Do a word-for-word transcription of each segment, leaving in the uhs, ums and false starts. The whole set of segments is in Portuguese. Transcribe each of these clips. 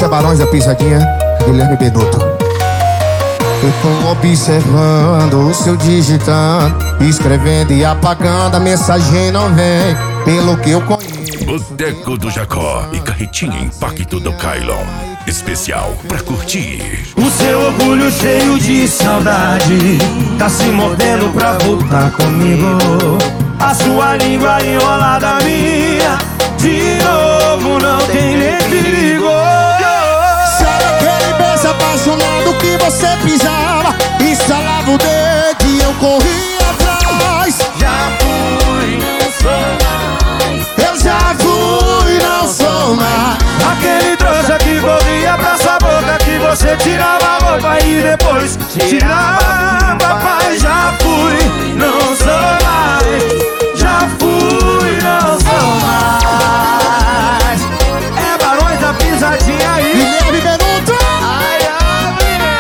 Isso é Barões da Pisadinha, Guilherme Benuto. Eu tô observando o seu digitando, escrevendo e apagando, a mensagem não vem, pelo que eu conheço. Boteco do Jacó e Carretinha Impacto do Kailon, especial pra curtir. O seu orgulho cheio de saudade tá se mordendo pra voltar comigo. A sua língua enrolada minha, de novo não tem nem perigo. Sabe aquele beijo apaixonado que você pisava, instalava o dedo e eu corria atrás? Já fui, não sou mais. Eu já fui, não sou mais. Aquele trouxa que corria pra sua boca, que você tirava a roupa e depois tirava. Papai, já fui, não sou mais. Já fui, não sou mais. É Barões da Pisadinha aí, Guilherme Benuto. ai, ai,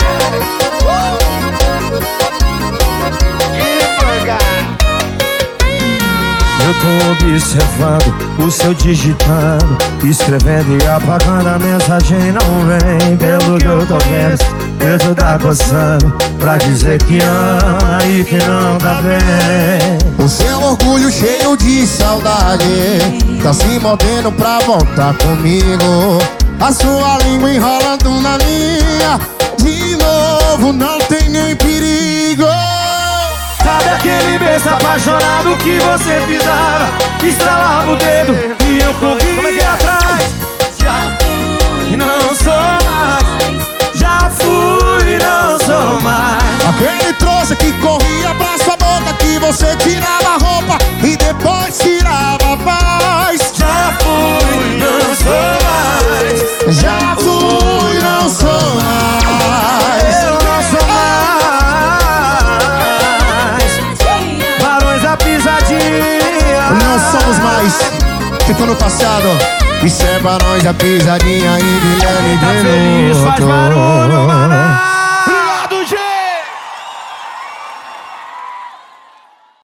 eu tô observando o seu digitando, escrevendo e apagando, a mensagem não vem. Pelo que eu tô vendo, eu tô tá coçando pra dizer que ama e que não tá bem. O seu orgulho cheio de saudade tá se mordendo pra voltar comigo. A sua língua enrolando na minha, de novo não tem nem perigo. Sabe aquele beijo apaixonado que você pisava, estralava o dedo e eu corria atrás? Já fui, não sou mais. Já fui, não sou mais. Aquele trouxa que corria pra sua boca, que você tirava a roupa e depois tirava a paz. Já fui, não sou mais. Já fui, não sou mais. Eu não sou mais. Barões da Pisadinha. Não somos mais. Ficou no passado. Isso é Barões da Pisadinha e Guilherme Tá feliz, faz Benuto. barulho.